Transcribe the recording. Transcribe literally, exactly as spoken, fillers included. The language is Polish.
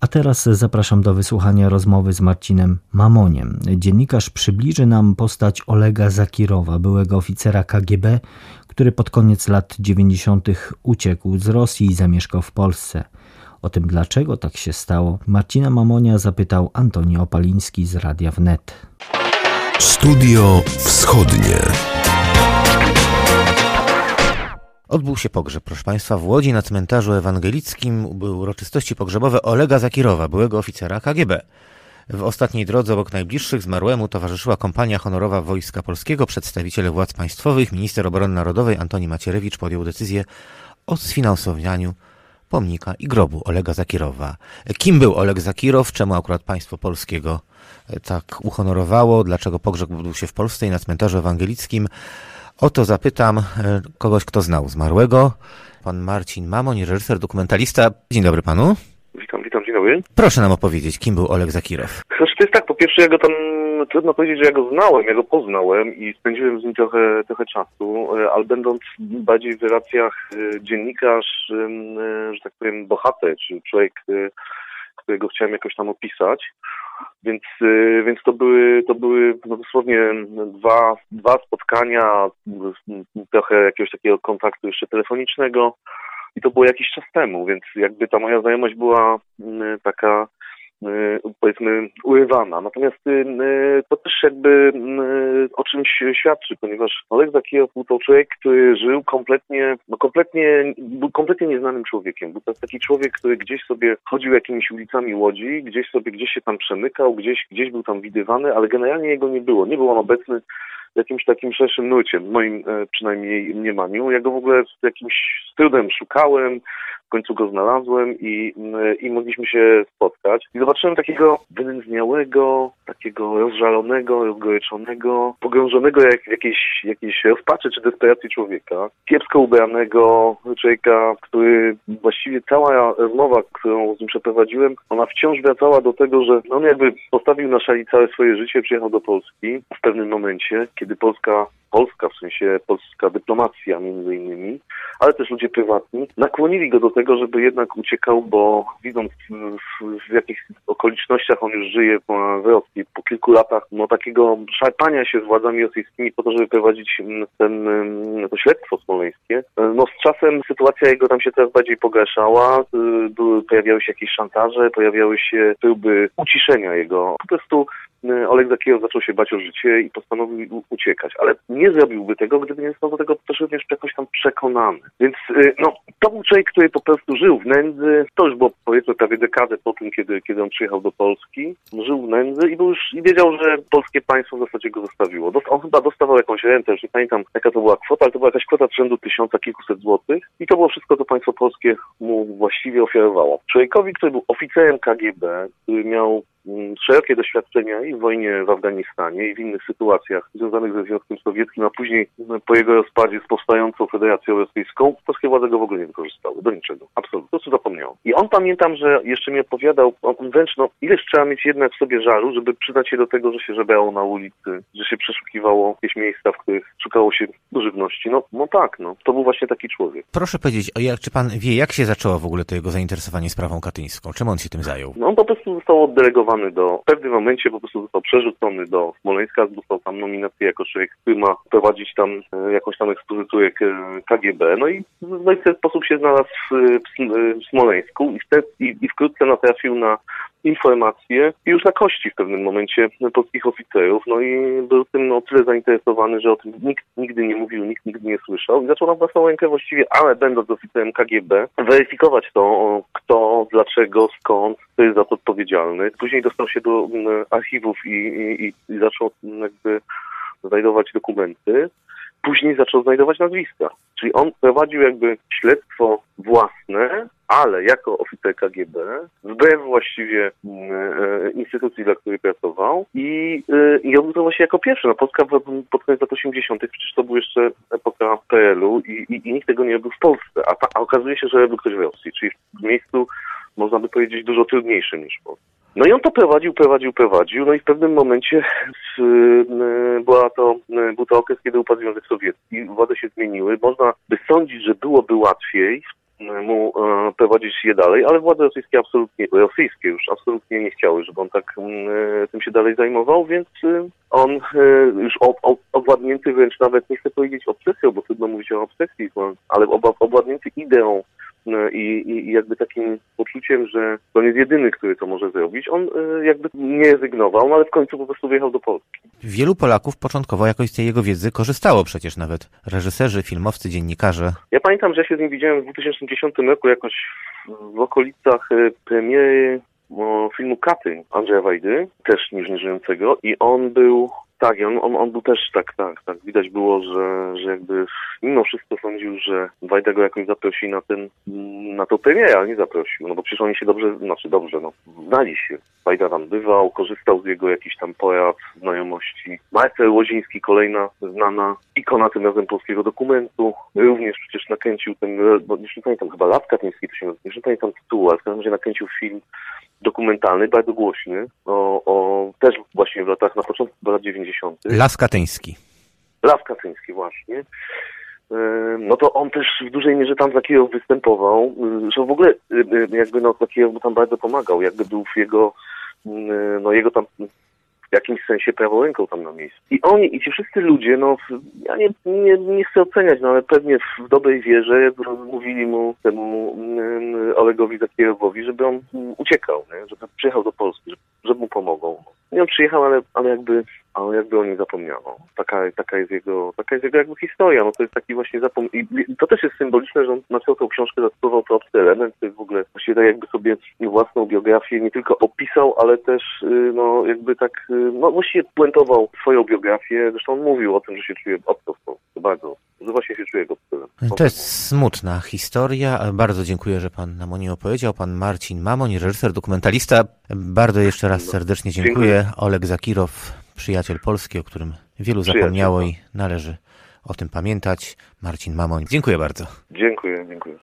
A teraz zapraszam do wysłuchania rozmowy z Marcinem Mamoniem. Dziennikarz przybliży nam postać Olega Zakirowa, byłego oficera K G B, który pod koniec lat dziewięćdziesiątych uciekł z Rosji i zamieszkał w Polsce. O tym, dlaczego tak się stało, Marcina Mamonia zapytał Antoni Opaliński z Radia Wnet. Studio Wschodnie. Odbył się pogrzeb, proszę Państwa, w Łodzi na cmentarzu ewangelickim. Były uroczystości pogrzebowe Olega Zakirowa, byłego oficera K G B. W ostatniej drodze obok najbliższych zmarłemu towarzyszyła kompania honorowa Wojska Polskiego. Przedstawiciele władz państwowych, minister obrony narodowej Antoni Macierewicz podjął decyzję o sfinansowaniu pomnika i grobu Olega Zakirowa. Kim był Oleg Zakirow? Czemu akurat państwo polskiego tak uhonorowało? Dlaczego pogrzeb odbył się w Polsce i na cmentarzu ewangelickim? O to zapytam kogoś, kto znał zmarłego. Pan Marcin Mamoń, reżyser, dokumentalista. Dzień dobry panu. Witam, witam, dzień dobry. Proszę nam opowiedzieć, kim był Oleg Zakirow. Znaczy to jest tak, po pierwsze ja go tam, trudno powiedzieć, że ja go znałem, ja go poznałem i spędziłem z nim trochę, trochę czasu, ale będąc bardziej w relacjach dziennikarz, że tak powiem bohater, czy człowiek, którego chciałem jakoś tam opisać. Więc, więc to były, to były no dosłownie dwa, dwa spotkania, trochę jakiegoś takiego kontaktu jeszcze telefonicznego i to było jakiś czas temu, więc jakby ta moja znajomość była taka, powiedzmy, urywana. Natomiast to też jakby o czymś świadczy, ponieważ Oleg Zakirow był to człowiek, który żył kompletnie, no kompletnie, był kompletnie nieznanym człowiekiem. Był to taki człowiek, który gdzieś sobie chodził jakimiś ulicami Łodzi, gdzieś sobie, gdzieś się tam przemykał, gdzieś, gdzieś był tam widywany, ale generalnie jego nie było. Nie był on obecny w jakimś takim szerszym nurcie, w moim e, przynajmniej mniemaniu. Ja go w ogóle z jakimś trudem szukałem, w końcu go znalazłem i, i mogliśmy się spotkać. I zobaczyłem takiego wynędzniałego, takiego rozżalonego, rozgoryczonego, pogrążonego jak w jakiejś, jakiejś rozpaczy czy desperacji człowieka. Kiepsko ubranego człowieka, który właściwie cała rozmowa, którą z nim przeprowadziłem, ona wciąż wracała do tego, że on jakby postawił na szali całe swoje życie, przyjechał do Polski w pewnym momencie, kiedy Polska Polska, w sensie polska dyplomacja między innymi, ale też ludzie prywatni, nakłonili go do tego, żeby jednak uciekał, bo widząc w, w jakich okolicznościach on już żyje w Rosji, po kilku latach no takiego szarpania się z władzami rosyjskimi po to, żeby prowadzić ten, to śledztwo smoleńskie, no z czasem sytuacja jego tam się coraz bardziej pogarszała, były, pojawiały się jakieś szantaże, pojawiały się próby uciszenia jego. Po prostu Oleg Zakirow zaczął się bać o życie i postanowił uciekać, ale nie zrobiłby tego, gdyby nie został do tego też również jakoś tam przekonany. Więc no, to był człowiek, który po prostu żył w nędzy, to już było powiedzmy prawie dekadę po tym, kiedy, kiedy on przyjechał do Polski, żył w nędzy i był już i wiedział, że polskie państwo w zasadzie go zostawiło. Dost, on chyba dostawał jakąś rentę, już nie pamiętam jaka to była kwota, ale to była jakaś kwota z rzędu tysiąca kilkuset złotych i to było wszystko, co państwo polskie mu właściwie ofiarowało. Człowiekowi, który był oficerem K G B, który miał szerokie doświadczenia i w wojnie w Afganistanie i w innych sytuacjach związanych ze Związkiem Sowieckim, a później po jego rozpadzie z powstającą Federacją Rosyjską, polskie władze go w ogóle nie wykorzystały, do niczego, absolutnie, po prostu zapomniał. I on pamiętam, że jeszcze mi opowiadał, on wręcz, no ileż trzeba mieć jednak w sobie żalu, żeby przyznać się do tego, że się żebrało na ulicy, że się przeszukiwało jakieś miejsca, w których szukało się żywności. No, no tak, no, to był właśnie taki człowiek. Proszę powiedzieć, o jak, czy pan wie, jak się zaczęło w ogóle to jego zainteresowanie sprawą katyńską? Czym on się tym zajął? No on po prostu został oddelegowany do, w pewnym momencie po prostu został przerzucony do Smoleńska, dostał tam nominację jako człowiek, który ma prowadzić tam e, jakąś tam ekspozyturę K G B. No i, no i w ten sposób się znalazł w, w, w Smoleńsku i, wtedy, i, i wkrótce natrafił na informacje i już na kości w pewnym momencie polskich oficerów. No i był tym o tyle zainteresowany, że o tym nikt nigdy nie mówił, nikt nigdy nie słyszał i zaczął na własną rękę właściwie, ale będąc oficerem K G B, weryfikować to, kto, dlaczego, skąd, kto jest za to odpowiedzialny. Później dostał się do archiwów i, i, i zaczął jakby znajdować dokumenty. Później zaczął znajdować nazwiska. Czyli on prowadził jakby śledztwo własne, ale jako oficer K G B, wbrew właściwie e, instytucji, dla której pracował i, e, i robił to właśnie jako pierwszy. No, Polska pod koniec lat osiemdziesiątych, przecież to był jeszcze epoka P R u i, i, i nikt tego nie robił w Polsce, a, ta, a okazuje się, że robił ktoś w Rosji, czyli w miejscu, można by powiedzieć, dużo trudniejszym niż w Polsce. No i on to prowadził, prowadził, prowadził, no i w pewnym momencie y, y, była to, y, był to okres, kiedy upadł Związek Sowiecki, władze się zmieniły. Można by sądzić, że byłoby łatwiej mu e, prowadzić je dalej, ale władze rosyjskie absolutnie, rosyjskie już absolutnie nie chciały, żeby on tak e, tym się dalej zajmował, więc e, on e, już o, o, owładnięty wręcz nawet, nie chcę powiedzieć obsesją, bo trudno mówić o obsesji, ale oba, owładnięty ideą I, i jakby takim poczuciem, że on jest jedyny, który to może zrobić. On y, jakby nie rezygnował, no ale w końcu po prostu wyjechał do Polski. Wielu Polaków początkowo jakoś z tej jego wiedzy korzystało przecież, nawet reżyserzy, filmowcy, dziennikarze. Ja pamiętam, że ja się z nim widziałem w dwa tysiące dziesiątym roku jakoś w okolicach y, premiery o, filmu Katyń Andrzeja Wajdy, też niż nieżyjącego, i on był... Tak, on, on, on był też tak, tak, tak. Widać było, że, że jakby mimo wszystko sądził, że Wajda go jakoś zaprosi na ten, na tą premierę, ale nie zaprosił. No bo przecież oni się dobrze, znaczy dobrze, no, znali się. Wajda tam bywał, korzystał z jego jakichś tam porad, znajomości. Marcel Łoziński, kolejna znana ikona tym razem polskiego dokumentu. Również przecież nakręcił ten, bo już nie pamiętam, chyba Las Katyński to się nazywa, już nie pamiętam tytułu, ale w każdym razie nakręcił film dokumentalny, bardzo głośny, o, o też właśnie w latach, na początku lat dziewięćdziesiątych. Las Katyński. Las Katyński, właśnie. No to on też w dużej mierze tam za Kijow występował, że w ogóle jakby no za Kijow mu tam bardzo pomagał, jakby był w jego, no jego tam w jakimś sensie prawą ręką tam na miejscu. I oni, i ci wszyscy ludzie, no ja nie, nie, nie chcę oceniać, no ale pewnie w dobrej wierze mówili mu, temu Olegowi Zakirowowi, żeby on uciekał, nie? Żeby przyjechał do Polski, żeby, żeby mu pomogą. I on przyjechał, ale, ale jakby ale jakby o nim zapomniano. Taka, taka jest jego, taka jest jego jakby historia, no to jest taki właśnie zapom... I to też jest symboliczne, że on na całą tą książkę zastosował to obcy element, to jest w ogóle właściwie tak jakby sobie własną biografię nie tylko opisał, ale też no jakby tak, no właściwie puentował swoją biografię, zresztą on mówił o tym, że się czuje obco w Polsce, bardzo, że właśnie się czuje go obcym. To jest smutna historia, ale bardzo dziękuję, że pan nam o niej opowiedział. Pan Marcin Mamoń, reżyser, dokumentalista. Bardzo jeszcze raz serdecznie dziękuję. dziękuję. Oleg Zakirow, przyjaciel Polski, o którym wielu zapomniało i należy o tym pamiętać. Marcin Mamoń, dziękuję bardzo. Dziękuję, dziękuję.